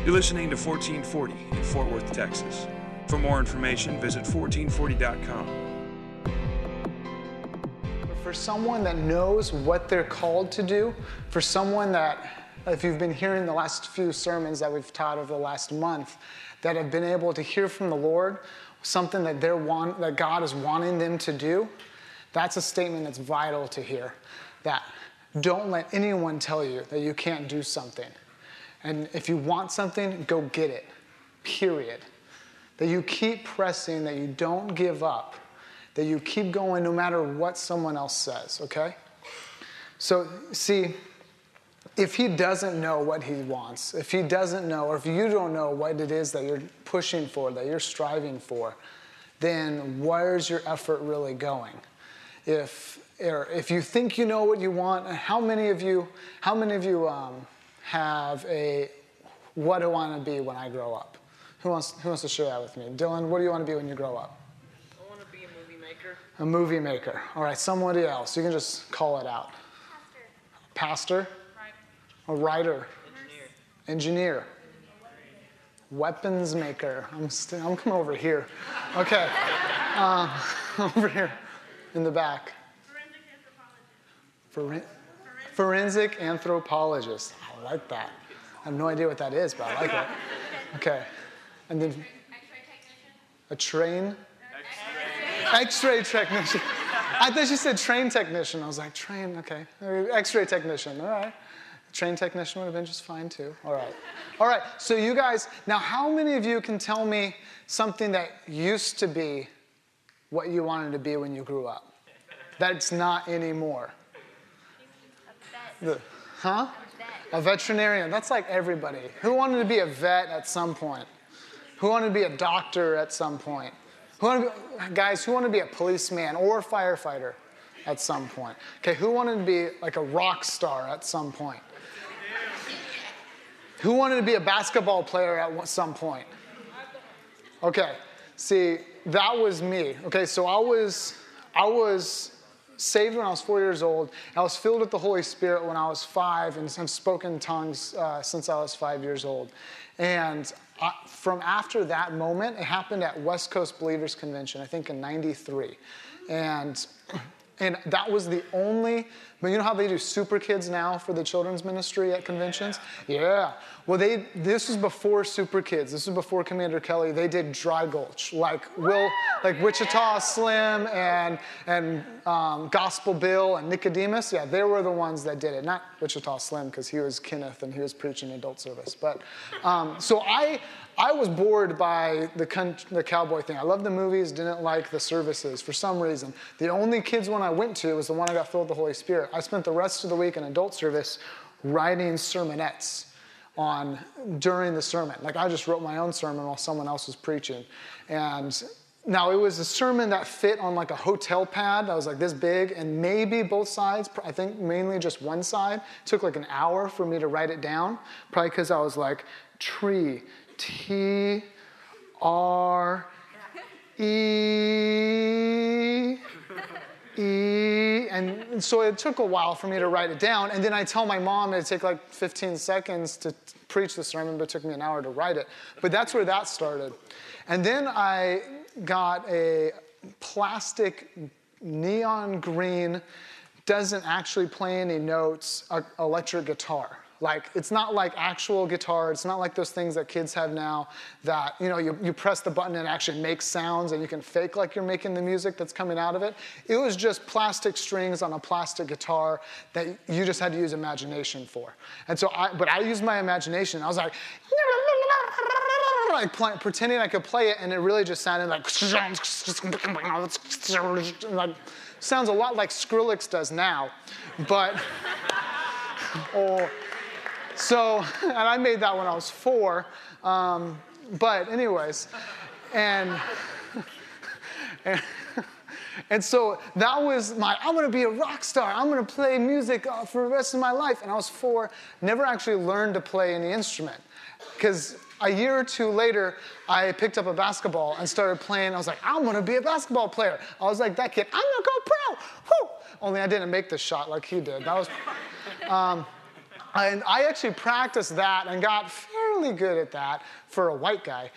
You're listening to 1440 in Fort Worth, Texas. For more information, visit 1440.com. For someone that knows what they're called to do, for someone that, if you've been hearing the last few sermons that we've taught over the last month, that have been able to hear from the Lord, something that that God is wanting them to do, that's a statement that's vital to hear. That don't let anyone tell you that you can't do something. And if you want something, go get it, period. That you keep pressing, that you don't give up, that you keep going no matter what someone else says, okay? So, see, if he doesn't know what he wants, if he doesn't know, or if you don't know what it is that you're pushing for, that you're striving for, then where's your effort really going? If you think you know what you want, how many of you have a, what do I want to be when I grow up? Who wants to share that with me? Dylan, what do you want to be when you grow up? I want to be a movie maker. A movie maker. All right, somebody else. You can just call it out. Pastor? A writer. Engineer. Weapons maker. I'm coming over here. Okay. Over here in the back. Forensic anthropologist. I like that. I have no idea what that is, but I like it. Okay. And then X-ray technician. I thought you said train technician. I was like, train, okay. X-ray technician, all right. Train technician would have been just fine too. All right. All right, so you guys, now how many of you can tell me something that used to be what you wanted to be when you grew up? That's not anymore. A veterinarian. That's like everybody. Who wanted to be a vet at some point? Who wanted to be a doctor at some point? Who wanted to be a policeman or a firefighter at some point? Okay, who wanted to be like a rock star at some point? Who wanted to be a basketball player at some point? Okay, see, that was me. Okay, so I was saved when I was 4 years old. I was filled with the Holy Spirit when I was 5, and have spoken in tongues since I was 5 years old. And from after that moment, it happened at West Coast Believers Convention, I think in '93. And that was the only, but you know how they do Super Kids now for the children's ministry at conventions? Yeah. Well, this was before Super Kids. This was before Commander Kelly. They did Dry Gulch, like Wichita Slim and Gospel Bill and Nicodemus. Yeah, they were the ones that did it. Not Wichita Slim, because he was Kenneth and he was preaching adult service. But so I was bored by the cowboy thing. I loved the movies, didn't like the services for some reason. The only kids one I went to was the one I got filled with the Holy Spirit. I spent the rest of the week in adult service writing sermonettes during the sermon. Like I just wrote my own sermon while someone else was preaching. And now it was a sermon that fit on like a hotel pad that was like this big, and maybe both sides, I think mainly just one side. It took like an hour for me to write it down, probably because I was like, tree, T-R-E, and so it took a while for me to write it down, and then I tell my mom it'd take like 15 seconds to preach the sermon, but it took me an hour to write it. But that's where that started. And then I got a plastic neon green, doesn't actually play any notes, electric guitar. Like, it's not like actual guitar. It's not like those things that kids have now that, you know, you press the button and it actually makes sounds and you can fake like you're making the music that's coming out of it. It was just plastic strings on a plastic guitar that you just had to use imagination for. And so I used my imagination. I was like pretending I could play it, and it really just sounded like sounds a lot like Skrillex does now. But so, and I made that when I was 4. But anyways, and so that was I'm going to be a rock star. I'm going to play music for the rest of my life. And I was 4, never actually learned to play any instrument. Because a year or 2 later, I picked up a basketball and started playing. I was like, I'm going to be a basketball player. I was like that kid. I'm going to go pro. Woo! Only I didn't make the shot like he did. That was... And I actually practiced that and got fairly fairly good at that for a white guy.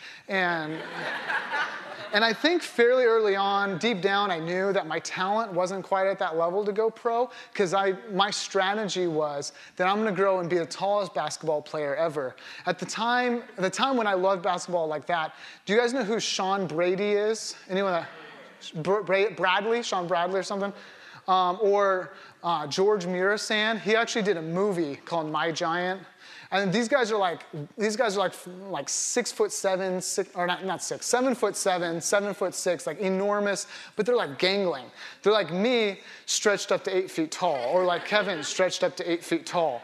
And I think fairly early on, deep down, I knew that my talent wasn't quite at that level to go pro, because my strategy was that I'm going to grow and be the tallest basketball player ever. At the time when I loved basketball like that, do you guys know who Sean Brady is? Anyone? Bradley? Sean Bradley or something? Or George Murasan. He actually did a movie called My Giant. And these guys are like 6'7", or not 6, 7'7", 7'6", like enormous, but they're like gangling. They're like me stretched up to 8 feet tall, or like Kevin stretched up to 8 feet tall.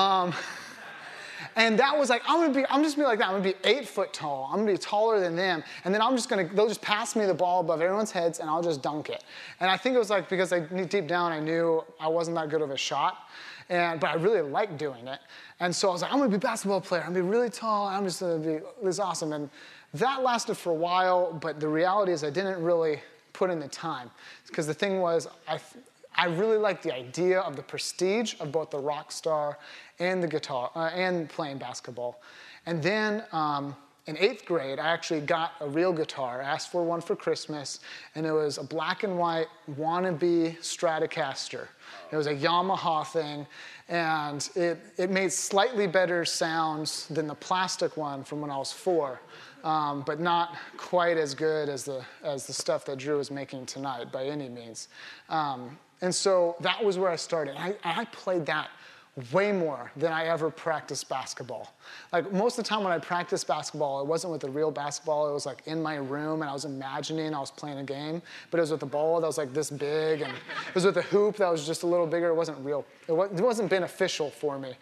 And that was like, I'm just gonna be like that. I'm gonna be 8 foot tall. I'm gonna be taller than them. And then they'll just pass me the ball above everyone's heads and I'll just dunk it. And I think it was like, because deep down I knew I wasn't that good of a shot. But I really liked doing it. And so I was like, I'm gonna be a basketball player. I'm gonna be really tall. I'm just gonna be this awesome. And that lasted for a while, but the reality is I didn't really put in the time. Because the thing was, I really liked the idea of the prestige of both the rock star and the guitar, and playing basketball. And then in 8th grade, I actually got a real guitar. I asked for one for Christmas, and it was a black and white wannabe Stratocaster. It was a Yamaha thing, and it made slightly better sounds than the plastic one from when I was 4, but not quite as good as the stuff that Drew is making tonight by any means. And so that was where I started. I played that way more than I ever practiced basketball. Like most of the time when I practiced basketball, it wasn't with a real basketball. It was like in my room and I was imagining I was playing a game, but it was with a ball that was like this big, and it was with a hoop that was just a little bigger. It wasn't real. It wasn't beneficial for me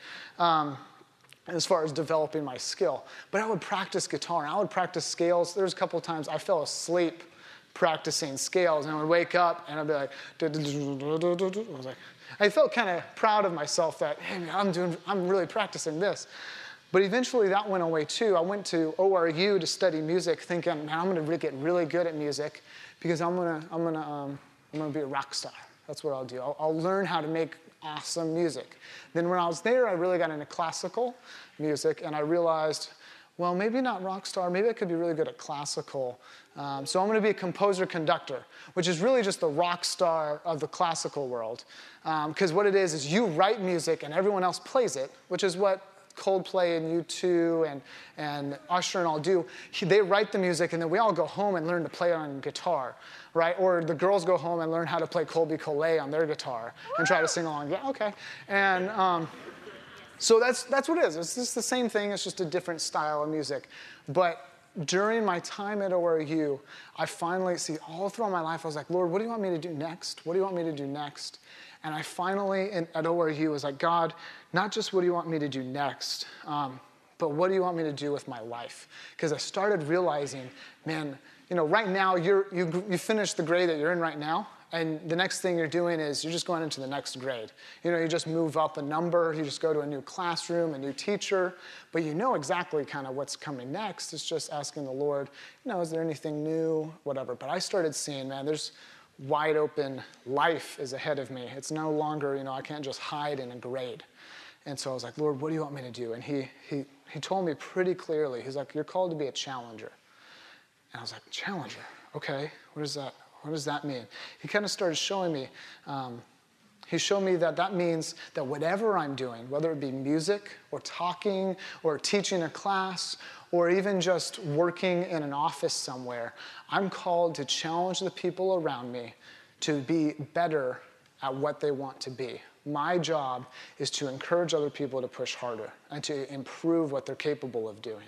as far as developing my skill. But I would practice guitar and I would practice scales. There was a couple of times I fell asleep practicing scales, and I would wake up and I'd be like, I was like, I felt kind of proud of myself that, hey, man, I'm really practicing this. But eventually that went away too. I went to ORU to study music, thinking, man, I'm going to get really good at music because I'm gonna be a rock star. That's what I'll do. I'll learn how to make awesome music. Then when I was there, I really got into classical music, and I realized, well, maybe not rock star, maybe I could be really good at classical. So I'm going to be a composer-conductor, which is really just the rock star of the classical world. Because what it is you write music and everyone else plays it, which is what Coldplay and U2 and Usher and all do. They write the music, and then we all go home and learn to play on guitar, right? Or the girls go home and learn how to play Colby Collet on their guitar and try to sing along. Yeah, okay. And so that's what it is. It's just the same thing. It's just a different style of music. But during my time at ORU, I finally, all throughout my life, I was like, Lord, what do you want me to do next? What do you want me to do next? And I finally, at ORU, was like, God, not just what do you want me to do next, but what do you want me to do with my life? Because I started realizing, man, right now, you finished the grade that you're in right now, and the next thing you're doing is you're just going into the next grade. You just move up a number, you just go to a new classroom, a new teacher, but you know exactly kind of what's coming next. It's just asking the Lord, is there anything new, whatever. But I started seeing, man, there's wide open life is ahead of me. It's no longer, I can't just hide in a grade. And so I was like, Lord, what do you want me to do? And he told me pretty clearly, he's like, you're called to be a challenger. And I was like, challenger? Okay, what does that mean? He kind of started showing me. He showed me that means that whatever I'm doing, whether it be music or talking or teaching a class or even just working in an office somewhere, I'm called to challenge the people around me to be better at what they want to be. My job is to encourage other people to push harder and to improve what they're capable of doing.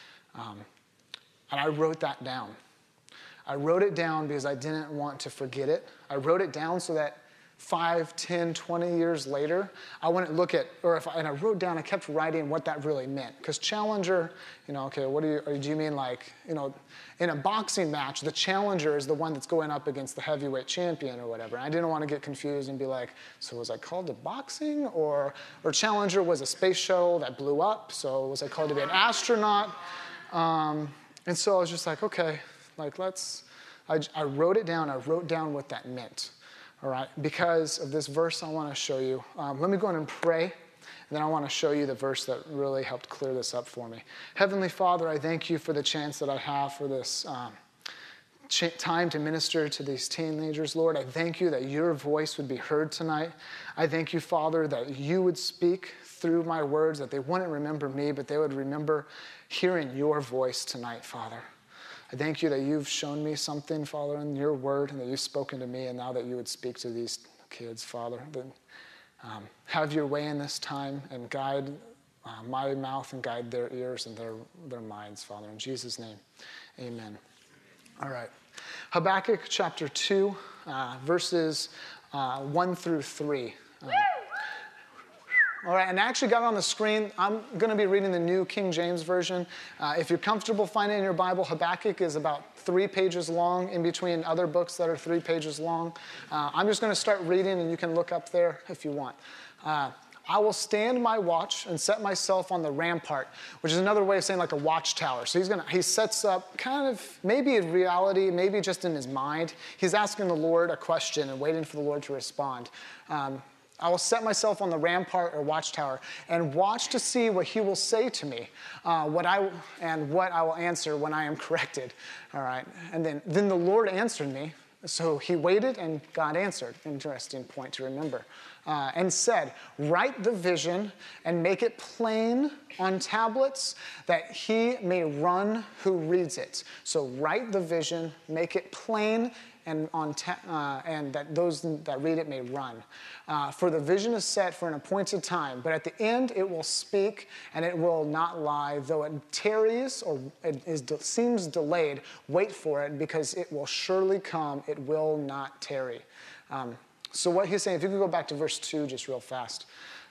And I wrote that down. I wrote it down because I didn't want to forget it. I wrote it down so that 5, 10, 20 years later, I wouldn't look at, and I wrote down, I kept writing what that really meant. Because challenger, okay, what do you mean like, in a boxing match, the challenger is the one that's going up against the heavyweight champion or whatever. And I didn't want to get confused and be like, so was I called to boxing? Or challenger was a space shuttle that blew up, so was I called to be an astronaut? And so I was just like, okay, I wrote it down. I wrote down what that meant, all right? Because of this verse I want to show you. Let me go in and pray, And then I want to show you the verse that really helped clear this up for me. Heavenly Father, I thank you for the chance that I have for this time to minister to these teenagers, Lord. I thank you that your voice would be heard tonight. I thank you, Father, that you would speak through my words, that they wouldn't remember me, but they would remember hearing your voice tonight, Father. I thank you that you've shown me something, Father, in your word, and that you've spoken to me, and now that you would speak to these kids, Father. Then, have your way in this time and guide my mouth and guide their ears and their minds, Father. In Jesus' name, amen. All right. Habakkuk chapter 2, verses 1 through 3. All right, and I actually got it on the screen. I'm going to be reading the New King James Version. If you're comfortable finding it in your Bible, Habakkuk is about 3 pages long in between other books that are 3 pages long. I'm just going to start reading, and you can look up there if you want. I will stand my watch and set myself on the rampart, which is another way of saying like a watchtower. So he sets up kind of maybe in reality, maybe just in his mind. He's asking the Lord a question and waiting for the Lord to respond. I will set myself on the rampart or watchtower and watch to see what he will say to me, what I will answer when I am corrected. All right. And then the Lord answered me. So he waited and God answered. Interesting point to remember. And said, write the vision and make it plain on tablets that he may run who reads it. So write the vision, make it plain, and that those that read it may run. For the vision is set for an appointed time, but at the end it will speak and it will not lie. Though it tarries or seems delayed, wait for it, because it will surely come. It will not tarry. So what he's saying, if you could go back to verse 2 just real fast.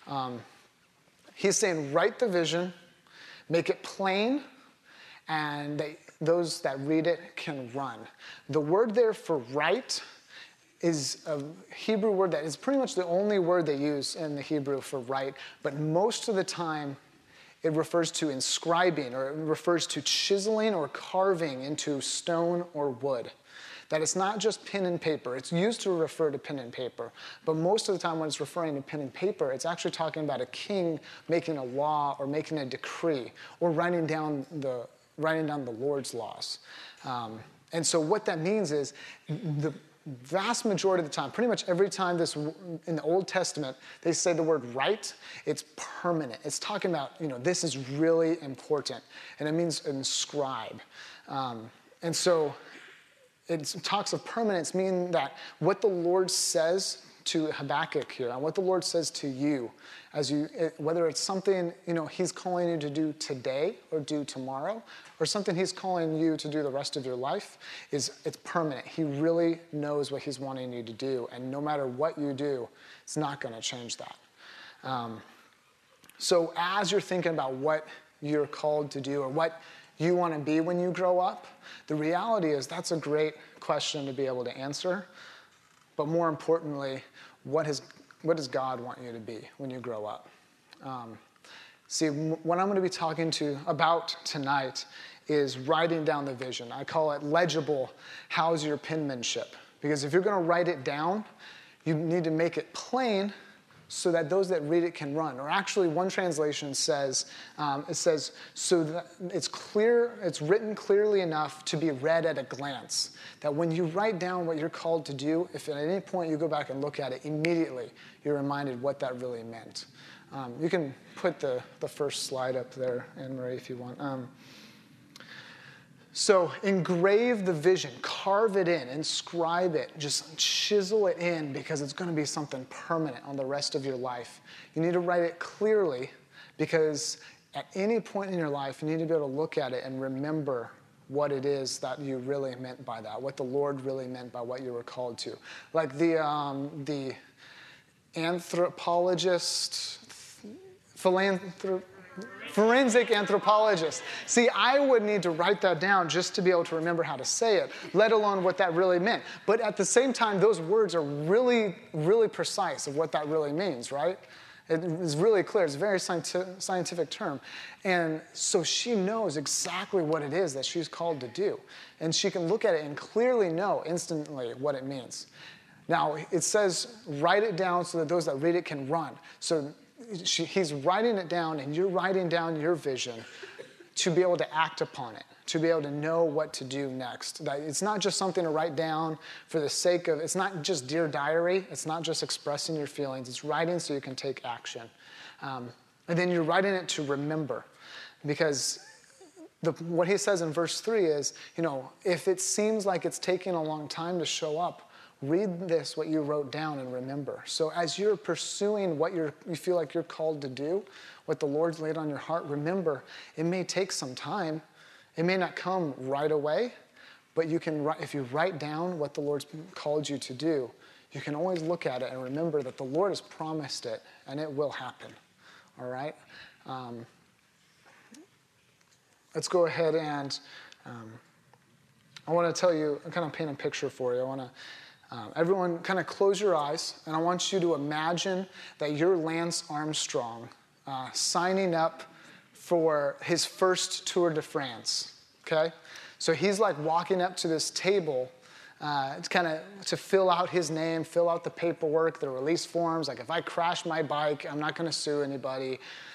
He's saying, write the vision, make it plain, and those that read it can run. The word there for write is a Hebrew word that is pretty much the only word they use in the Hebrew for write, but most of the time it refers to inscribing, or it refers to chiseling or carving into stone or wood. That it's not just pen and paper. It's used to refer to pen and paper. But most of the time when it's referring to pen and paper, it's actually talking about a king making a law or making a decree or writing down the Lord's laws. And so what that means is the vast majority of the time, pretty much every time in the Old Testament, they say the word write, it's permanent. It's talking about, this is really important. And it means inscribe. And so it talks of permanence, meaning that what the Lord says to Habakkuk here, and what the Lord says to you, whether it's something he's calling you to do today or do tomorrow, or something he's calling you to do the rest of your life, it's permanent. He really knows what he's wanting you to do, and no matter what you do, it's not going to change that. So as you're thinking about what you're called to do or what you want to be when you grow up, the reality is that's a great question to be able to answer. But more importantly, what does God want you to be when you grow up? See, what I'm going to be talking about tonight is writing down the vision. I call it legible, how's your penmanship? Because if you're going to write it down, you need to make it plain so that those that read it can run. Or actually, one translation says, so that it's clear, it's written clearly enough to be read at a glance. That when you write down what you're called to do, if at any point you go back and look at it, immediately you're reminded what that really meant. You can put the first slide up there, Anne-Marie, if you want. So engrave the vision, carve it in, inscribe it, just chisel it in, because it's going to be something permanent on the rest of your life. You need to write it clearly, because at any point in your life, you need to be able to look at it and remember what it is that you really meant by that, what the Lord really meant by what you were called to. Like the anthropologist, forensic anthropologist. See, I would need to write that down just to be able to remember how to say it, let alone what that really meant. But at the same time, those words are really, really precise of what that really means, right? It is really clear. It's a very scientific term. And so she knows exactly what it is that she's called to do. And she can look at it and clearly know instantly what it means. Now, it says, write it down so that those that read it can run. So he's writing it down, and you're writing down your vision to be able to act upon it, to be able to know what to do next. That it's not just something to write down for the sake of, it's not just Dear Diary, it's not just expressing your feelings, it's writing so you can take action. And then you're writing it to remember, because what he says in verse 3 is, if it seems like it's taking a long time to show up, read this, what you wrote down, and remember. So as you're pursuing what you feel like you're called to do, what the Lord's laid on your heart, remember, it may take some time. It may not come right away, but you can, if you write down what the Lord's called you to do, you can always look at it and remember that the Lord has promised it, and it will happen. All right? Let's go ahead and I want to tell you, kind of paint a picture for you. I want to, everyone kind of close your eyes, and I want you to imagine that you're Lance Armstrong signing up for his first Tour de France, okay? So he's like walking up to this table to fill out his name, fill out the paperwork, the release forms. Like, if I crash my bike, I'm not going to sue anybody.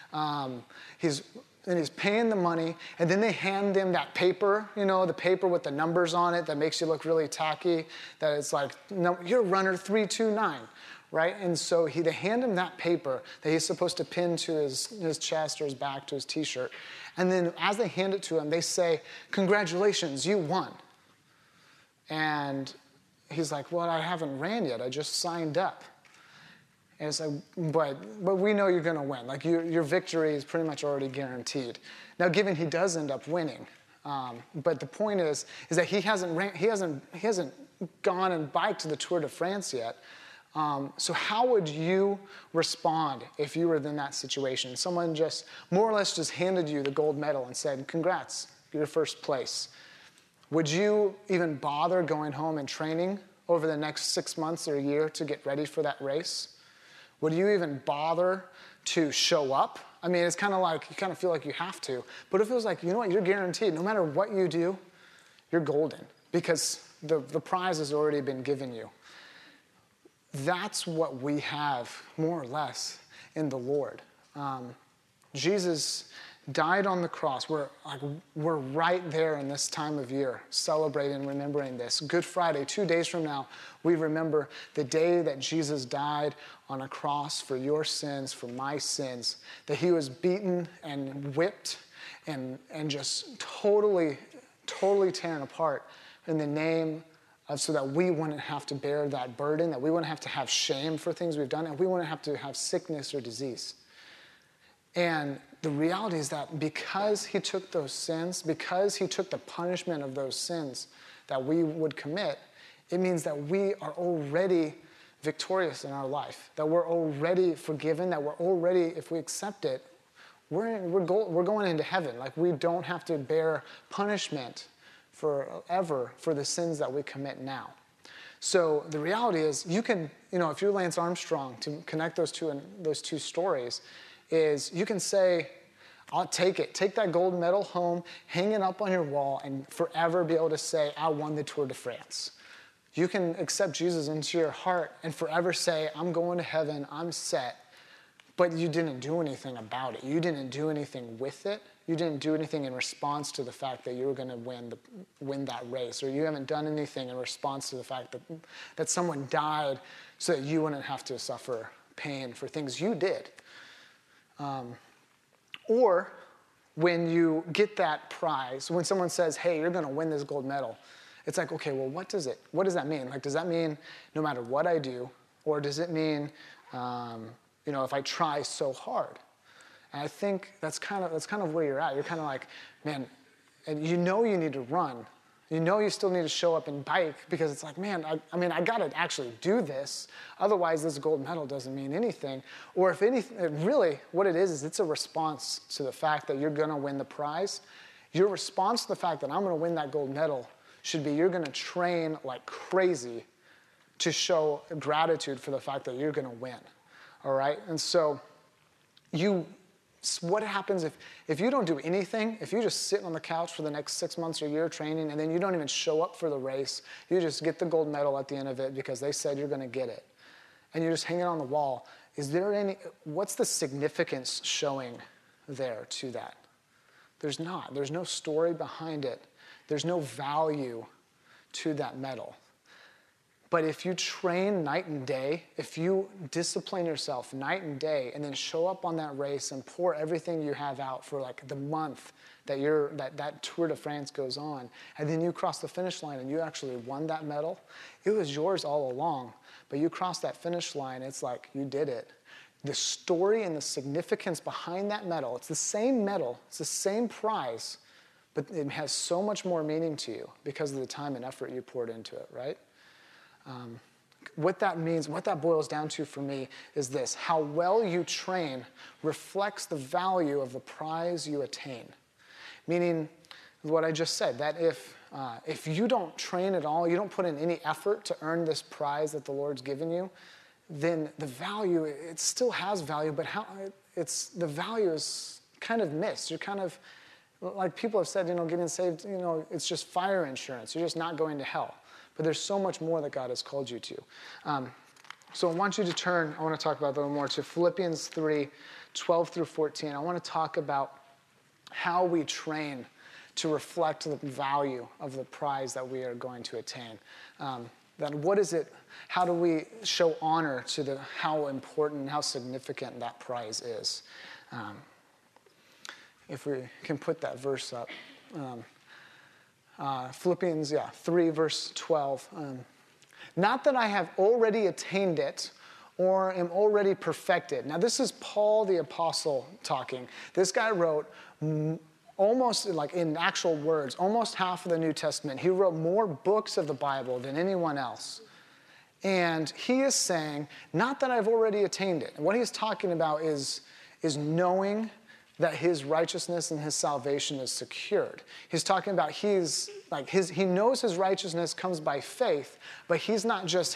He's paying the money, and then they hand him that paper, the paper with the numbers on it that makes you look really tacky, that it's like, no, you're runner 329, right? And so they hand him that paper that he's supposed to pin to his chest or his back to his T-shirt. And then as they hand it to him, they say, congratulations, you won. And he's like, well, I haven't ran yet. I just signed up. And it's like, but we know you're going to win. Like, your victory is pretty much already guaranteed. Now, given he does end up winning, but the point is that he hasn't gone and biked to the Tour de France yet. So how would you respond if you were in that situation? Someone just more or less just handed you the gold medal and said, congrats, you're first place. Would you even bother going home and training over the next 6 months or a year to get ready for that race? Would you even bother to show up? I mean, it's kind of like, you kind of feel like you have to. But if it was like, you know what, you're guaranteed, no matter what you do, you're golden, because the prize has already been given you. That's what we have, more or less, in the Lord. Jesus died on the cross. We're right there in this time of year, celebrating, remembering this. Good Friday, 2 days from now, we remember the day that Jesus died on a cross for your sins, for my sins, that he was beaten and whipped and just totally torn apart in the name of, so that we wouldn't have to bear that burden, that we wouldn't have to have shame for things we've done, and we wouldn't have to have sickness or disease. And the reality is that because he took those sins, because he took the punishment of those sins that we would commit, it means that we are already victorious in our life, that we're already forgiven, that we're already, if we accept it, we're going into heaven. Like, we don't have to bear punishment forever for the sins that we commit now. So the reality is, you can, if you're Lance Armstrong, to connect those two stories, is you can say, I'll take it. Take that gold medal home, hang it up on your wall, and forever be able to say, I won the Tour de France. You can accept Jesus into your heart and forever say, I'm going to heaven, I'm set. But you didn't do anything about it. You didn't do anything with it. You didn't do anything in response to the fact that you were going to win that race. Or you haven't done anything in response to the fact that someone died so that you wouldn't have to suffer pain for things you did. Or when you get that prize, when someone says, hey, you're going to win this gold medal, it's like, okay, well, what does that mean? Like, does that mean no matter what I do? Or does it mean, if I try so hard? And I think that's kind of where you're at. You're kind of like, man, and you need to run. You still need to show up and bike, because it's like, man, I got to actually do this. Otherwise, this gold medal doesn't mean anything. Or if anything, really, what it is it's a response to the fact that you're going to win the prize. Your response to the fact that I'm going to win that gold medal should be, you're going to train like crazy to show gratitude for the fact that you're going to win. All right? And so what happens if you don't do anything, if you just sit on the couch for the next 6 months or a year training, and then you don't even show up for the race, you just get the gold medal at the end of it because they said you're going to get it, and you just hang it on the wall, what's the significance showing there to that? There's not. There's no story behind it. There's no value to that medal. But if you train night and day, if you discipline yourself night and day, and then show up on that race and pour everything you have out for like the month that Tour de France goes on, and then you cross the finish line and you actually won that medal, it was yours all along. But you crossed that finish line, it's like you did it. The story and the significance behind that medal, it's the same medal, it's the same prize, but it has so much more meaning to you because of the time and effort you poured into it, right? What that means, what that boils down to for me is this: how well you train reflects the value of the prize you attain. Meaning, what I just said, that if you don't train at all, you don't put in any effort to earn this prize that the Lord's given you, then the value, it still has value, but the value is kind of missed. You're kind of, like people have said, getting saved, it's just fire insurance. You're just not going to hell. But there's so much more that God has called you to. So I want you to turn, I want to talk about that a little more, to Philippians 3, 12 through 14. I want to talk about how we train to reflect the value of the prize that we are going to attain. Then what is it, how do we show honor to how important and how significant that prize is? If we can put that verse up. Philippians 3, verse 12. Not that I have already attained it or am already perfected. Now this is Paul the Apostle talking. This guy wrote almost, like in actual words, almost half of the New Testament. He wrote more books of the Bible than anyone else. And he is saying, not that I've already attained it. And what he's talking about is knowing that his righteousness and his salvation is secured. He's talking about he knows his righteousness comes by faith, but he's not just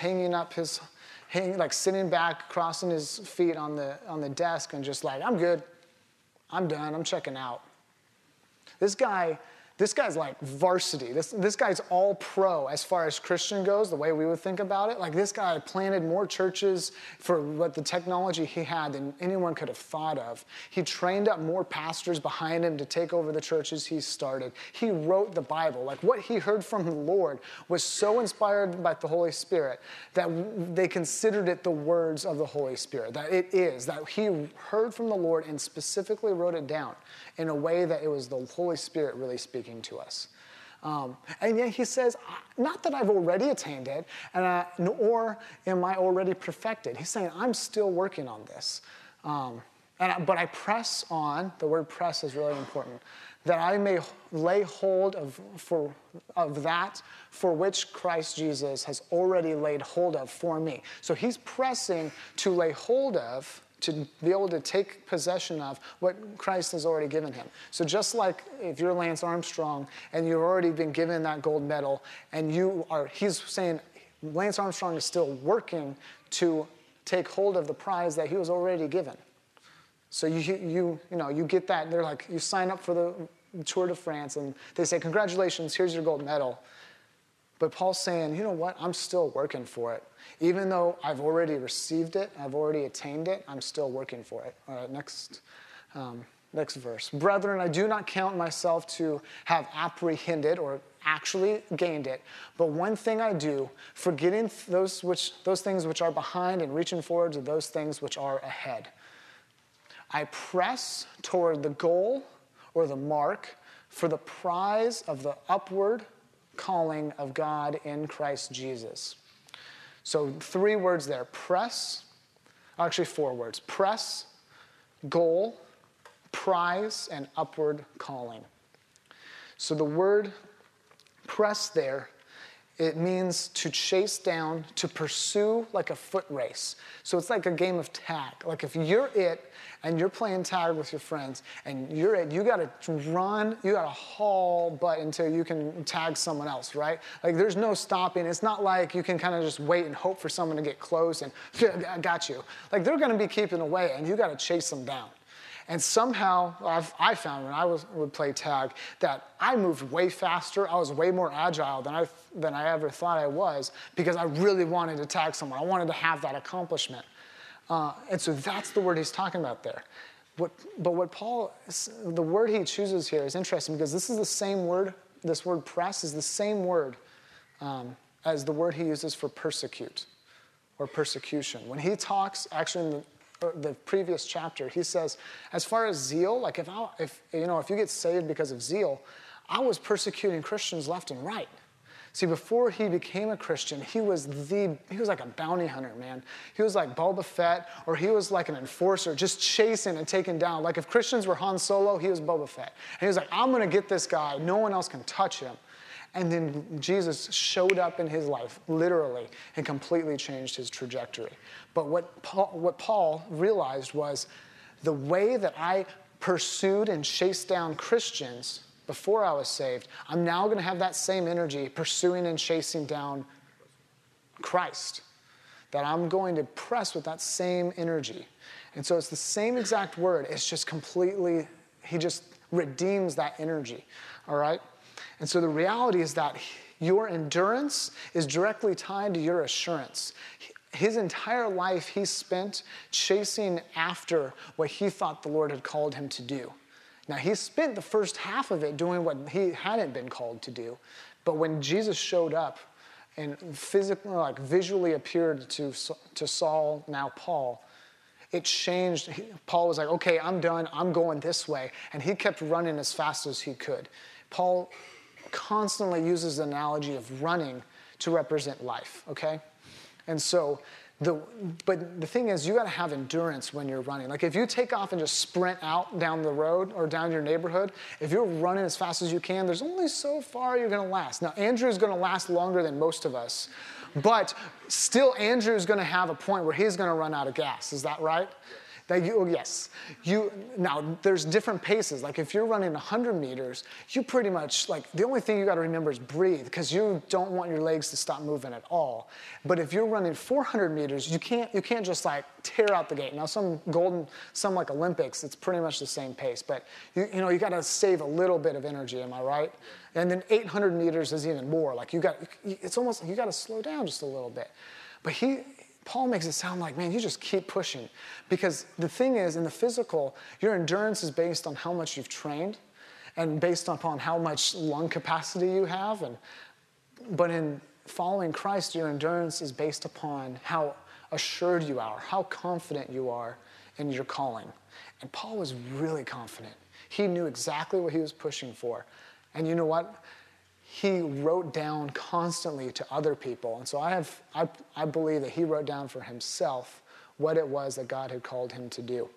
sitting back, crossing his feet on the desk and just like, I'm good, I'm done, I'm checking out. This guy's like varsity. This guy's all pro as far as Christian goes, the way we would think about it. Like this guy planted more churches for what the technology he had than anyone could have thought of. He trained up more pastors behind him to take over the churches he started. He wrote the Bible. Like what he heard from the Lord was so inspired by the Holy Spirit that they considered it the words of the Holy Spirit, that he heard from the Lord and specifically wrote it down in a way that it was the Holy Spirit really speaking to us. And yet he says, not that I've already attained it, nor am I already perfected. He's saying, I'm still working on this. But I press on, the word press is really important, that I may lay hold of that for which Christ Jesus has already laid hold of for me. So he's pressing to lay hold of, to be able to take possession of what Christ has already given him. So just like if you're Lance Armstrong and you've already been given that gold medal, and he's saying Lance Armstrong is still working to take hold of the prize that he was already given. So you get that, they're like, you sign up for the Tour de France and they say, congratulations, here's your gold medal. But Paul's saying, you know what, I'm still working for it. Even though I've already received it, I've already attained it, I'm still working for it. All right, next verse. Brethren, I do not count myself to have apprehended or actually gained it, but one thing I do, forgetting those things which are behind and reaching forward to those things which are ahead. I press toward the goal or the mark for the prize of the upward calling of God in Christ Jesus. So 3 words there. Press, actually 4 words. Press, goal, prize, and upward calling. So the word press there, it means to chase down, to pursue like a foot race. So it's like a game of tag. Like if you're it and you're playing tag with your friends and you're it, you gotta run, you gotta haul butt until you can tag someone else, right? Like there's no stopping. It's not like you can kind of just wait and hope for someone to get close and I got you. Like they're gonna be keeping away and you gotta chase them down. And somehow, I found when I would play tag that I moved way faster. I was way more agile than I ever thought I was because I really wanted to tag someone. I wanted to have that accomplishment. And so that's the word he's talking about there. The word he chooses here is interesting because this is the same word, this word press is the same word as the word he uses for persecute or persecution. When he talks, actually in the previous chapter, he says, as far as zeal, like if you get saved because of zeal, I was persecuting Christians left and right. See, before he became a Christian, he was like a bounty hunter, man. He was like Boba Fett, or he was like an enforcer, just chasing and taking down. Like if Christians were Han Solo, he was Boba Fett. And he was like, I'm going to get this guy. No one else can touch him. And then Jesus showed up in his life, literally, and completely changed his trajectory. But what Paul realized was the way that I pursued and chased down Christians before I was saved, I'm now going to have that same energy pursuing and chasing down Christ. That I'm going to press with that same energy. And so it's the same exact word. It's just completely, he just redeems that energy. All right? And so the reality is that your endurance is directly tied to your assurance. His entire life he spent chasing after what he thought the Lord had called him to do. Now, he spent the first half of it doing what he hadn't been called to do. But when Jesus showed up and physically, like visually appeared to Saul, now Paul, it changed. Paul was like, okay, I'm done. I'm going this way. And he kept running as fast as he could. Paul constantly uses the analogy of running to represent life, okay? And so, but the thing is, you got to have endurance when you're running. Like if you take off and just sprint out down the road or down your neighborhood, if you're running as fast as you can, there's only so far you're going to last. Now, Andrew's going to last longer than most of us, but still Andrew's going to have a point where he's going to run out of gas. Is that right? Yes. Now, there's different paces. Like if you're running 100 meters, you pretty much, like the only thing you got to remember is breathe because you don't want your legs to stop moving at all. But if you're running 400 meters, you can't just like tear out the gate. Now, some like Olympics, it's pretty much the same pace. But you got to save a little bit of energy, am I right? And then 800 meters is even more. Like it's almost, you got to slow down just a little bit. But Paul makes it sound like, man, you just keep pushing. Because the thing is, in the physical, your endurance is based on how much you've trained and based upon how much lung capacity you have. But in following Christ, your endurance is based upon how assured you are, how confident you are in your calling. And Paul was really confident. He knew exactly what he was pushing for. And you know what? He wrote down constantly to other people. And so I believe that he wrote down for himself what it was that God had called him to do.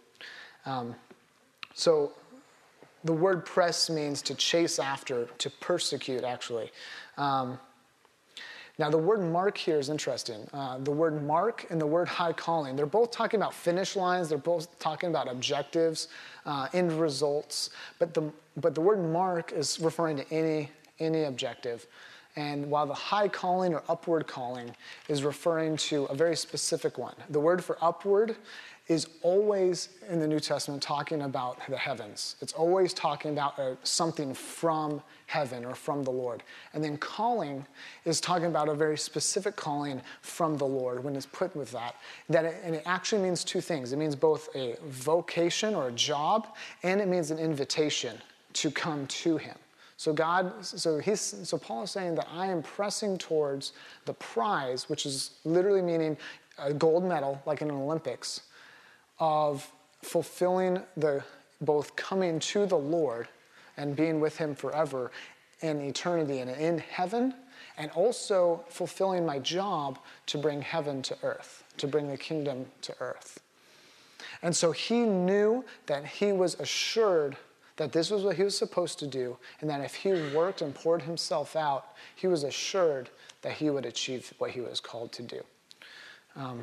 So the word press means to chase after, to persecute, actually. Now, the word mark here is interesting. The word mark and the word high calling, they're both talking about finish lines. They're both talking about objectives, end results. But the word mark is referring to any objective. And while the high calling or upward calling is referring to a very specific one. The word for upward is always in the New Testament talking about the heavens. It's always talking about something from heaven or from the Lord. And then calling is talking about a very specific calling from the Lord when it's put with that. And it actually means two things. It means both a vocation or a job, and it means an invitation to come to him. So Paul is saying that I am pressing towards the prize, which is literally meaning a gold medal, like in an Olympics, of fulfilling both coming to the Lord and being with him forever in eternity and in heaven, and also fulfilling my job to bring heaven to earth, to bring the kingdom to earth. And so he knew that he was assured that this was what he was supposed to do, and that if he worked and poured himself out, he was assured that he would achieve what he was called to do. Let's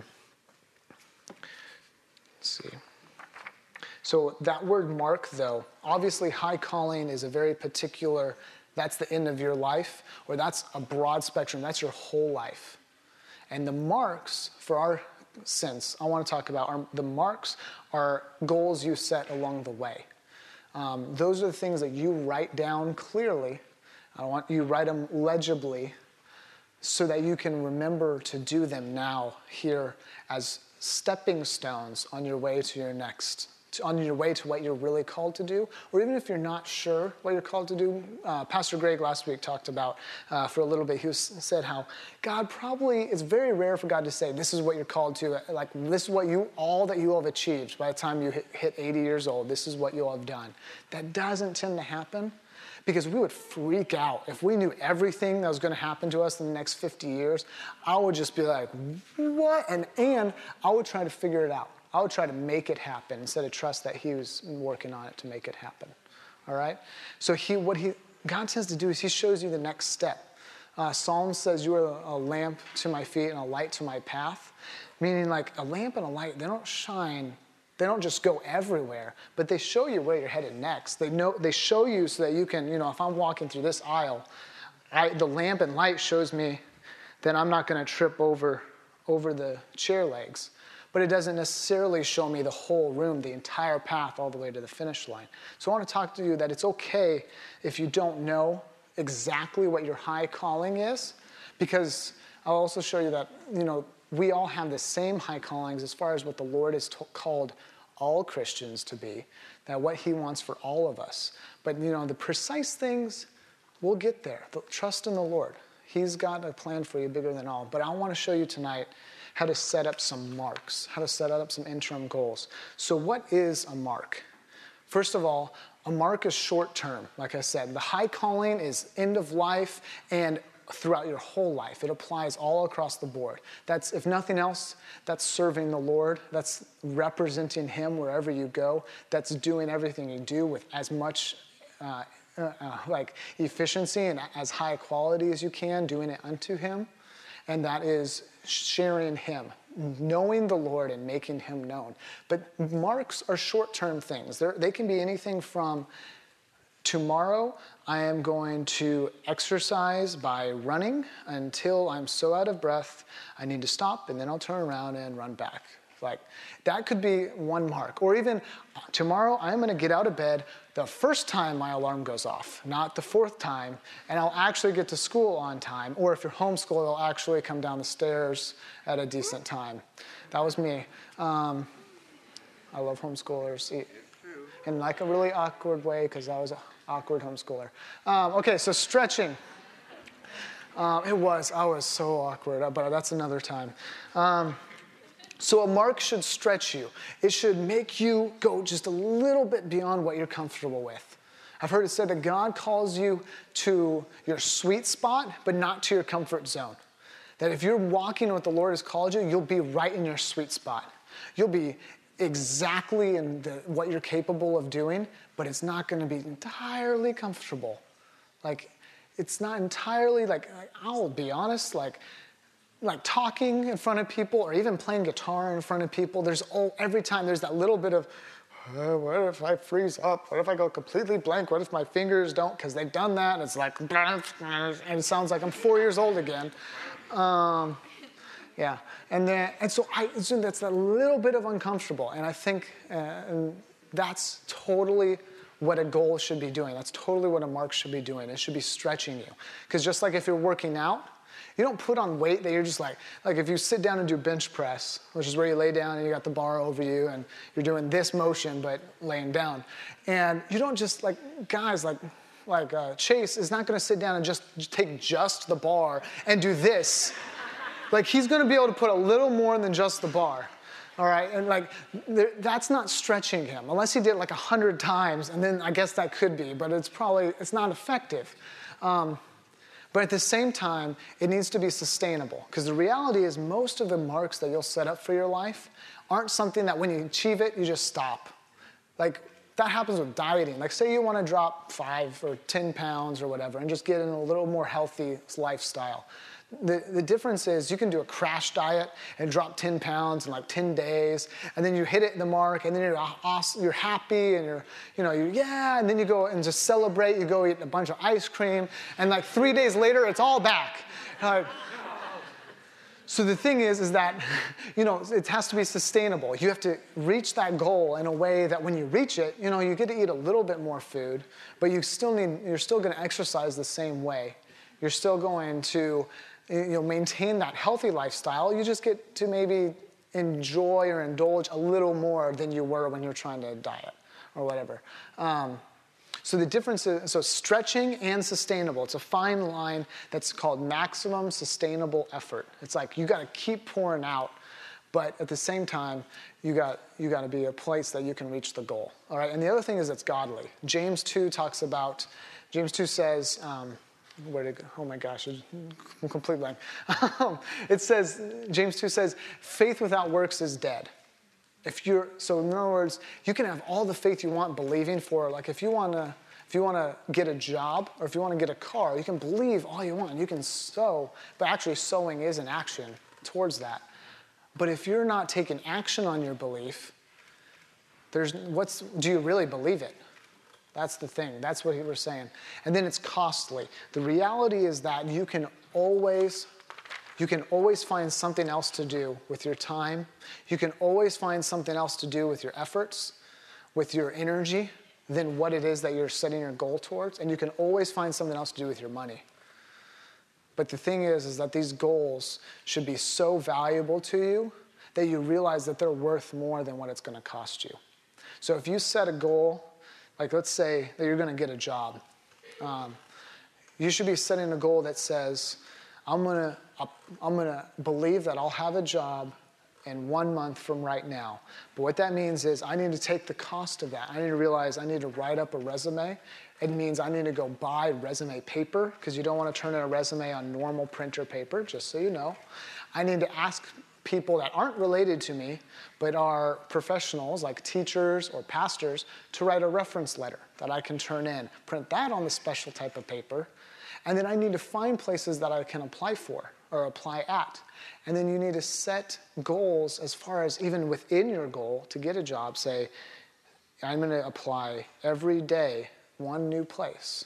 see. So that word mark, though, obviously high calling is a very particular, that's the end of your life, or that's a broad spectrum, that's your whole life. And the marks, for our sense, I want to talk about, the marks are goals you set along the way. Those are the things that you write down clearly. I want you write them legibly so that you can remember to do them now here as stepping stones on your way to your next, on your way to what you're really called to do, or even if you're not sure what you're called to do. Pastor Greg last week talked about, for a little bit, said how God probably, it's very rare for God to say, this is what you're called to, like this is what all that you will have achieved by the time you hit 80 years old, this is what you'll have done. That doesn't tend to happen, because we would freak out. If we knew everything that was going to happen to us in the next 50 years, I would just be like, what? And I would try to figure it out. I would try to make it happen instead of trust that he was working on it to make it happen. All right? So God tends to do is he shows you the next step. Psalm says, you are a lamp to my feet and a light to my path. Meaning like a lamp and a light, they don't shine, they don't just go everywhere, but they show you where you're headed next. They show you so that you can, if I'm walking through this aisle, the lamp and light shows me that I'm not going to trip over the chair legs. But it doesn't necessarily show me the whole room, the entire path all the way to the finish line. So I want to talk to you that it's okay if you don't know exactly what your high calling is, because I'll also show you that, we all have the same high callings as far as what the Lord has called all Christians to be, that what he wants for all of us. But, the precise things, we'll get there. Trust in the Lord. He's got a plan for you bigger than all. But I want to show you tonight how to set up some marks, how to set up some interim goals. So what is a mark? First of all, a mark is short term, like I said. The high calling is end of life and throughout your whole life. It applies all across the board. That's, if nothing else, that's serving the Lord. That's representing him wherever you go. That's doing everything you do with as much like efficiency and as high quality as you can, doing it unto him. And that is sharing him, knowing the Lord and making him known. But marks are short-term things. They can be anything from tomorrow I am going to exercise by running until I'm so out of breath I need to stop, and then I'll turn around and run back. Like, that could be one mark. Or even tomorrow I'm going to get out of bed the first time my alarm goes off, not the fourth time, and I'll actually get to school on time. Or if you're homeschooled, I'll actually come down the stairs at a decent time. That was me. I love homeschoolers in like a really awkward way, because I was an awkward homeschooler. Okay, so stretching. I was so awkward, but that's another time. So a mark should stretch you. It should make you go just a little bit beyond what you're comfortable with. I've heard it said that God calls you to your sweet spot, but not to your comfort zone. That if you're walking what the Lord has called you, you'll be right in your sweet spot. You'll be exactly in what you're capable of doing, but it's not going to be entirely comfortable. Like, it's not entirely, I'll be honest, like talking in front of people or even playing guitar in front of people, every time there's that little bit of, what if I freeze up? What if I go completely blank? What if my fingers don't? Because they've done that, and it's like, and it sounds like I'm 4 years old again. Yeah, and so that's a little bit of uncomfortable, and I think that's totally what a goal should be doing. That's totally what a mark should be doing. It should be stretching you. Because just like if you're working out, you don't put on weight that you're just like if you sit down and do bench press, which is where you lay down and you got the bar over you and you're doing this motion but laying down. And you don't just, guys like Chase is not going to sit down and just take just the bar and do this. He's going to be able to put a little more than just the bar. All right, and that's not stretching him, unless he did it 100 times, and then I guess that could be, but it's not effective. But at the same time, it needs to be sustainable, because the reality is most of the marks that you'll set up for your life aren't something that when you achieve it, you just stop. That happens with dieting. Say you want to drop 5 or 10 pounds or whatever, and just get in a little more healthy lifestyle. The difference is you can do a crash diet and drop 10 pounds in 10 days, and then you hit it in the mark, and then you're awesome, you're happy, and and then you go and just celebrate. You go eat a bunch of ice cream, and 3 days later, it's all back. So the thing is that, it has to be sustainable. You have to reach that goal in a way that when you reach it, you get to eat a little bit more food, but you're still going to exercise the same way. You're still going to maintain that healthy lifestyle. You just get to maybe enjoy or indulge a little more than you were when you were trying to diet or whatever. So the difference is, so stretching and sustainable, it's a fine line that's called maximum sustainable effort. It's like you got to keep pouring out, but at the same time, you got to be a place that you can reach the goal. All right, and the other thing is it's godly. James 2 says, where did it go? Oh my gosh, I'm complete blank. It says, James 2 says, faith without works is dead. So in other words, you can have all the faith you want believing for, like if you want to get a job or if you want to get a car, you can believe all you want. You can sow, but actually sowing is an action towards that. But if you're not taking action on your belief, do you really believe it? That's the thing. That's what he was saying. And then it's costly. The reality is that you can always find something else to do with your time. You can always find something else to do with your efforts, with your energy, than what it is that you're setting your goal towards. And you can always find something else to do with your money. But the thing is that these goals should be so valuable to you that you realize that they're worth more than what it's going to cost you. So if you set a goal, like let's say that you're going to get a job, you should be setting a goal that says, I'm gonna believe that I'll have a job in 1 month from right now. But what that means is I need to take the cost of that. I need to realize I need to write up a resume. It means I need to go buy resume paper because you don't want to turn in a resume on normal printer paper, just so you know. I need to ask people that aren't related to me but are professionals like teachers or pastors to write a reference letter that I can turn in, print that on the special type of paper. And then I need to find places that I can apply for or apply at. And then you need to set goals as far as even within your goal to get a job. Say, I'm going to apply every day one new place.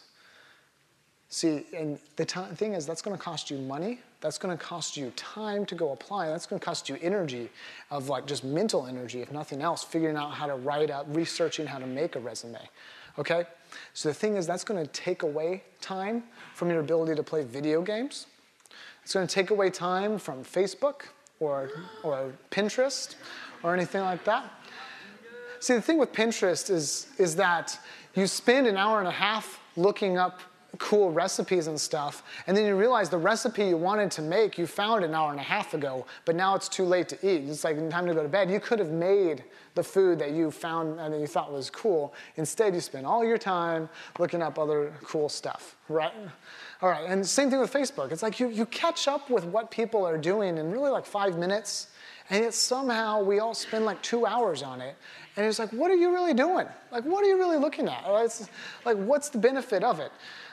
See, and the thing is that's going to cost you money. That's going to cost you time to go apply. That's going to cost you energy of like just mental energy, if nothing else, figuring out how to write up, researching how to make a resume. Okay? So the thing is that's going to take away time from your ability to play video games. It's going to take away time from Facebook or Pinterest or anything like that. See, the thing with Pinterest is that you spend an hour and a half looking up cool recipes and stuff, and then you realize the recipe you wanted to make, you found an hour and a half ago, but now it's too late to eat. It's like time to go to bed. You could have made the food that you found and that you thought was cool. Instead, you spend all your time looking up other cool stuff, right? All right, and same thing with Facebook. It's like you catch up with what people are doing in really like 5 minutes, and yet somehow we all spend like 2 hours on it. And it's like, what are you really doing? Like, what are you really looking at? It's like, what's the benefit of it?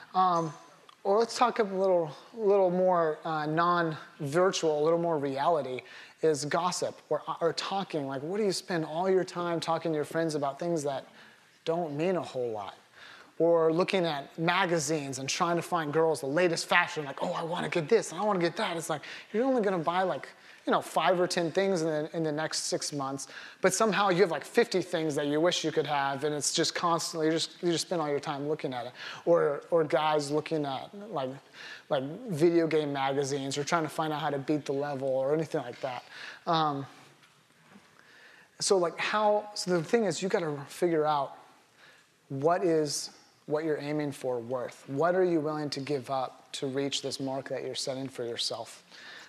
Or let's talk a little more non-virtual, a little more reality, is gossip or talking. Like, what do you spend all your time talking to your friends about things that don't mean a whole lot? Or looking at magazines and trying to find girls the latest fashion, like, oh, I want to get this and I want to get that. It's like, you're only going to buy like, 5 or 10 things in the next 6 months, but somehow you have like 50 things that you wish you could have, and it's just constantly, you just spend all your time looking at it. Or guys looking at like video game magazines or trying to find out how to beat the level or anything like that. So the thing is, you got to figure out what you're aiming for worth. What are you willing to give up to reach this mark that you're setting for yourself?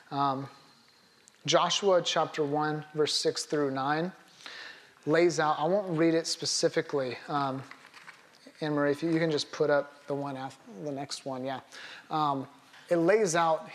Joshua chapter 1, verse 6 through 9 lays out, I won't read it specifically. Anne-Marie, if you can just put up the next one, yeah. It lays out,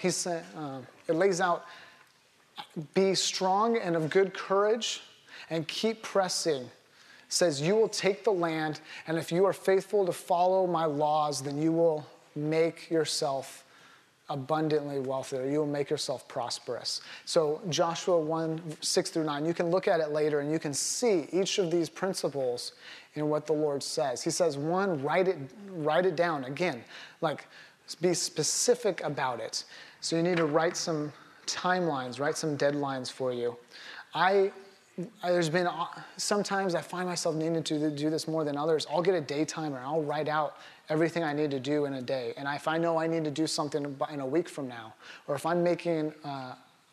be strong and of good courage and keep pressing. It says, you will take the land, and if you are faithful to follow my laws, then you will make yourself abundantly wealthier. You will make yourself prosperous. So Joshua 1, 6 through 9, you can look at it later and you can see each of these principles in what the Lord says. He says, 1, write it down. Again, like be specific about it. So you need to write some timelines, write some deadlines for you. There's been sometimes I find myself needing to do this more than others. I'll get a day timer and I'll write out everything I need to do in a day. And if I know I need to do something in a week from now, or if I'm making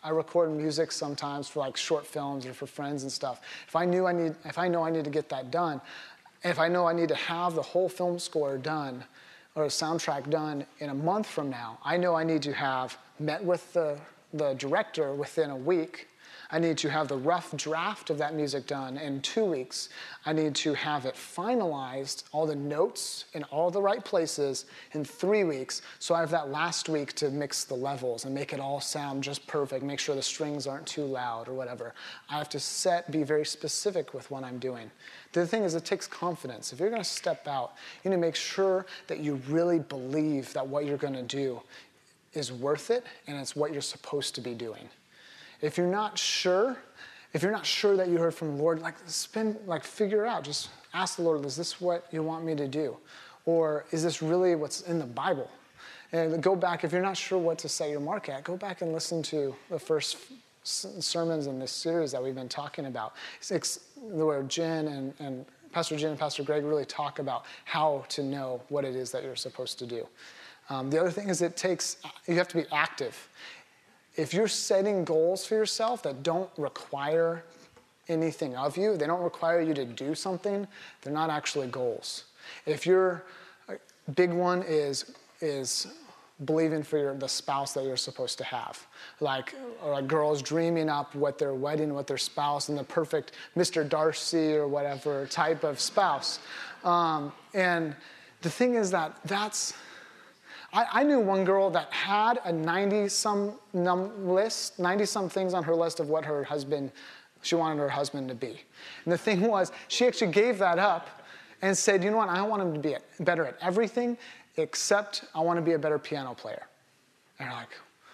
I record music sometimes for like short films or for friends and stuff. If I know I need to get that done, and if I know I need to have the whole film score done or a soundtrack done in a month from now, I know I need to have met with the director within a week. I need to have the rough draft of that music done in 2 weeks. I need to have it finalized, all the notes in all the right places in 3 weeks. So I have that last week to mix the levels and make it all sound just perfect, make sure the strings aren't too loud or whatever. I have to be very specific with what I'm doing. The other thing is it takes confidence. If you're going to step out, you need to make sure that you really believe that what you're going to do is worth it and it's what you're supposed to be doing. If you're not sure that you heard from the Lord, figure out, just ask the Lord, is this what you want me to do? Or is this really what's in the Bible? And go back, if you're not sure what to set your mark at, go back and listen to the first sermons in this series that we've been talking about. Where Jen and Pastor Jen and Pastor Greg really talk about how to know what it is that you're supposed to do. The other thing is you have to be active. If you're setting goals for yourself that don't require anything of you, they don't require you to do something, they're not actually goals. If your big one is believing for the spouse that you're supposed to have, or girls dreaming up what their wedding, what their spouse, and the perfect Mr. Darcy or whatever type of spouse. And the thing is that's... I knew one girl that had a 90-some list, 90-some things on her list of what she wanted her husband to be. And the thing was, she actually gave that up and said, you know what, I want him to be better at everything except I want to be a better piano player. And you're like,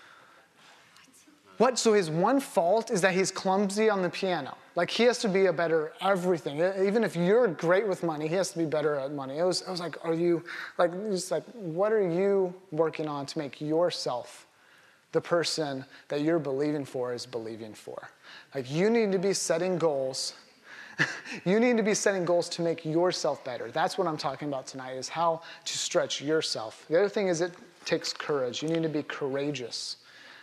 what? So his one fault is that he's clumsy on the piano. He has to be a better everything. Even if you're great with money, he has to be better at money. I was like, what are you working on to make yourself the person that you're believing for is believing for? You need to be setting goals. You need to be setting goals to make yourself better. That's what I'm talking about tonight, is how to stretch yourself. The other thing is it takes courage. You need to be courageous.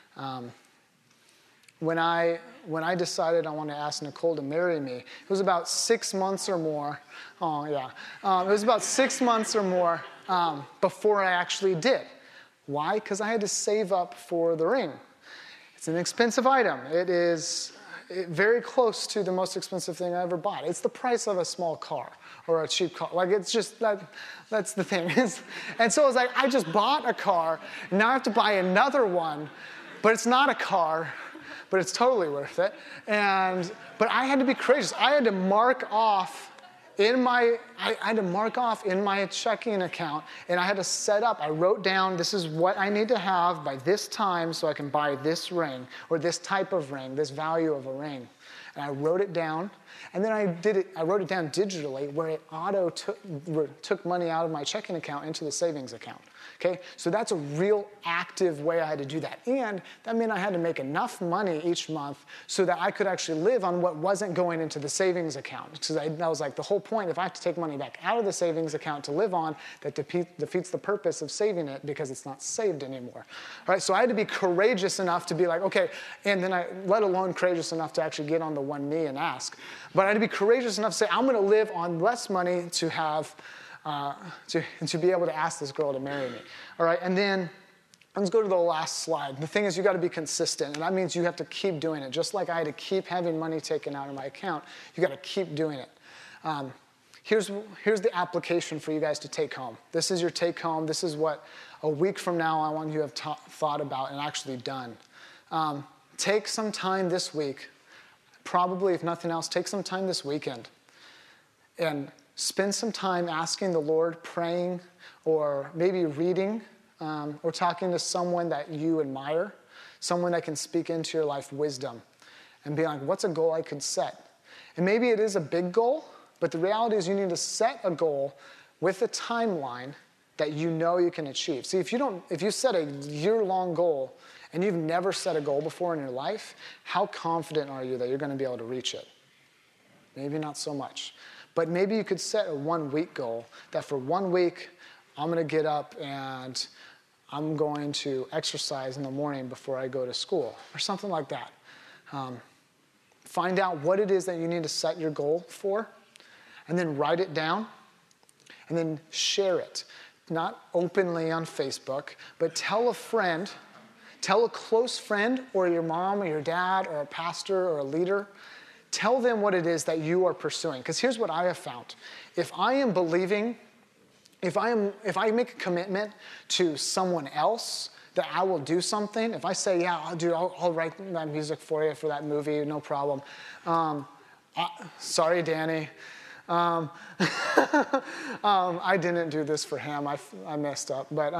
When I decided I wanted to ask Nicole to marry me, it was about 6 months or more. Oh, yeah. It was about 6 months or more before I actually did. Why? Because I had to save up for the ring. It's an expensive item. It is very close to the most expensive thing I ever bought. It's the price of a small car or a cheap car. It's just that's the thing. And so I was like, I just bought a car. Now I have to buy another one, but it's not a car. But it's totally worth it. But I had to be courageous. I had to mark off in my checking account, and I had to set up. I wrote down, this is what I need to have by this time so I can buy this ring, or this type of ring, this value of a ring. And I wrote it down, and then I wrote it down digitally, where it took money out of my checking account into the savings account. Okay, so that's a real active way I had to do that. And that meant I had to make enough money each month so that I could actually live on what wasn't going into the savings account. Because that was the whole point. If I have to take money back out of the savings account to live on, that defeats the purpose of saving it because it's not saved anymore. All right, so I had to be courageous enough to be like, okay, and then let alone courageous enough to actually get on the one knee and ask. But I had to be courageous enough to say, I'm going to live on less money to have to be able to ask this girl to marry me. All right, and then let's go to the last slide. The thing is, you got to be consistent, and that means you have to keep doing it. Just like I had to keep having money taken out of my account, you got to keep doing it. Here's the application for you guys to take home. This is your take home. This is what a week from now I want you to have thought about and actually done. Take some time this week. Probably, if nothing else, take some time this weekend and spend some time asking the Lord, praying, or maybe reading, or talking to someone that you admire, someone that can speak into your life wisdom, and be like, what's a goal I could set? And maybe it is a big goal, but the reality is you need to set a goal with a timeline that you know you can achieve. See, if you set a year-long goal and you've never set a goal before in your life, how confident are you that you're going to be able to reach it? Maybe not so much. But maybe you could set a 1-week goal that for 1 week, I'm going to get up and I'm going to exercise in the morning before I go to school, or something like that. Find out what it is that you need to set your goal for, and then write it down, and then share it. Not openly on Facebook, but tell a friend, tell a close friend, or your mom or your dad or a pastor or a leader. Tell them what it is that you are pursuing. Because here's what I have found. If I am believing, if I make a commitment to someone else that I will do something, if I say, yeah, I'll write that music for you for that movie, no problem. Sorry, Danny. I didn't do this for him. I messed up. But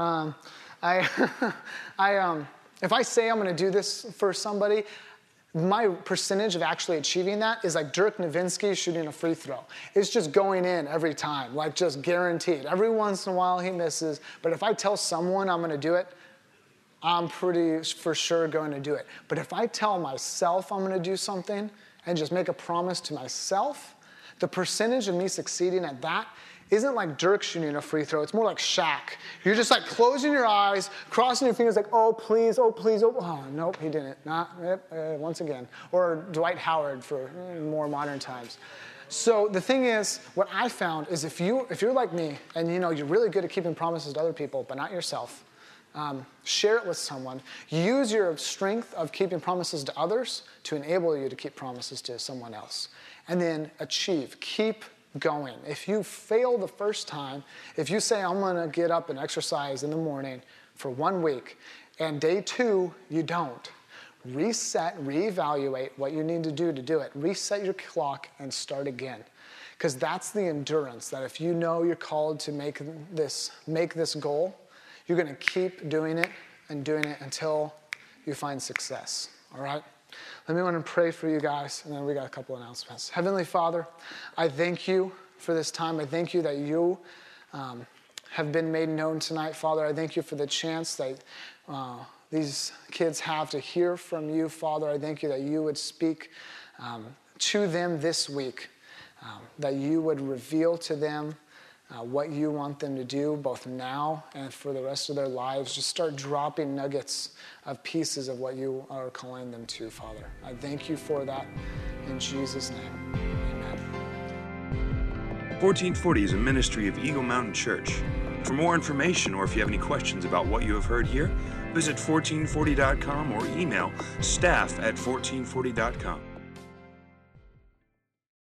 if I say I'm going to do this for somebody, my percentage of actually achieving that is like Dirk Nowitzki shooting a free throw. It's just going in every time, like just guaranteed. Every once in a while he misses, but if I tell someone I'm going to do it, I'm pretty for sure going to do it. But if I tell myself I'm going to do something and just make a promise to myself, the percentage of me succeeding at that isn't like Dirk shooting a free throw. It's more like Shaq. You're just like closing your eyes, crossing your fingers like, oh, please, oh, please, oh nope, he didn't. Once again. Or Dwight Howard for more modern times. So the thing is, what I found is if you're like me and you're really good at keeping promises to other people, but not yourself, share it with someone. Use your strength of keeping promises to others to enable you to keep promises to someone else. And then achieve. Keep going. If you fail the first time, if you say, I'm going to get up and exercise in the morning for 1 week, and day 2, you don't, reset, reevaluate what you need to do it. Reset your clock and start again. Because that's the endurance, that if you know you're called to make this goal, you're going to keep doing it until you find success. All right? Let me want to pray for you guys, and then we got a couple announcements. Heavenly Father, I thank you for this time. I thank you that you have been made known tonight, Father. I thank you for the chance that these kids have to hear from you, Father. I thank you that you would speak to them this week, that you would reveal to them what you want them to do, both now and for the rest of their lives. Just start dropping nuggets of pieces of what you are calling them to, Father. I thank you for that. In Jesus' name, amen. 1440 is a ministry of Eagle Mountain Church. For more information, or if you have any questions about what you have heard here, visit 1440.com or email staff@1440.com.